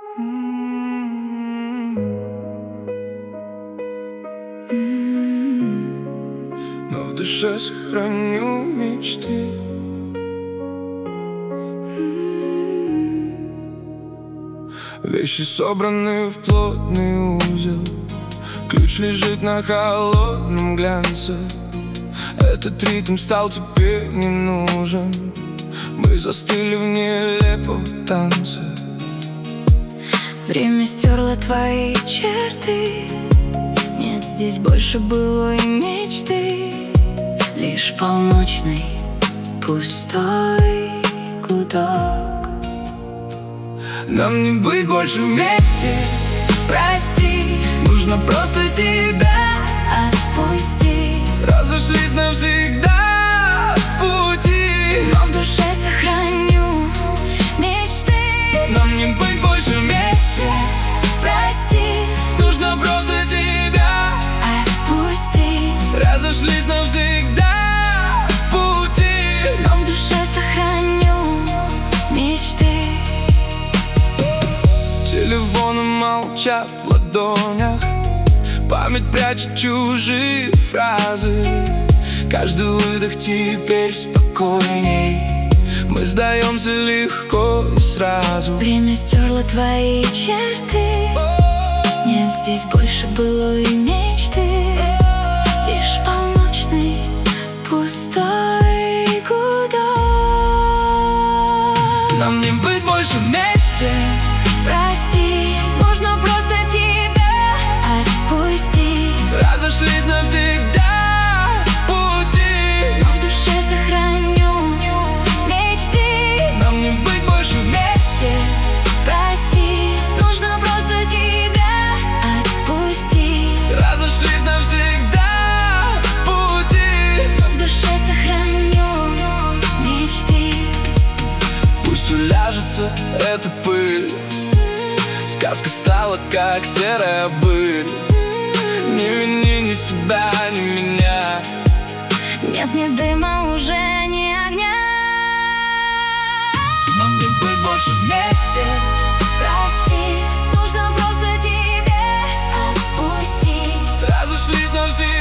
Но в душе сохраню мечты. Вещи собраны в плотный узел, ключ лежит на холодном глянце. Этот ритм стал теперь не нужен. Мы застыли в нелепом танце. Время стерло твои черты. Нет здесь больше былой мечты. Лишь полночный пустой гудок. Нам не быть больше вместе. Прости, Нужно просто тебя отпустить. Разошлись навсегда пути. Но в душе сохраню мечты. Нам не быть больше вместе. Прости, Нужно просто тебя отпустить. Разошлись навсегда пути. Но в душе сохраню мечты. Телефоны молчат в ладонях. Память прячет чужие фразы. Каждый выдох теперь спокойней. Мы сдаемся легко и сразу. Время стерло твои черты. Нет здесь больше былой мечты. Лишь полночный пустой гудок. Нам не быть больше вместе. Прости, нужно просто тебя отпустить. Разошлись навсегда пути. Но в душе сохраню мечты. Нам не быть больше вместе. Прости, нужно просто тебя отпустить. Разошлись навсегда пути. Но в душе сохраню мечты. Пусть уляжется эта пыль. Сказка стала как серая быль. Не вини ни себя, ни меня. Нет ни дыма, уже ни огня. Нам не быть больше вместе. Прости, нужно просто тебя отпустить. Разошлись навсегда.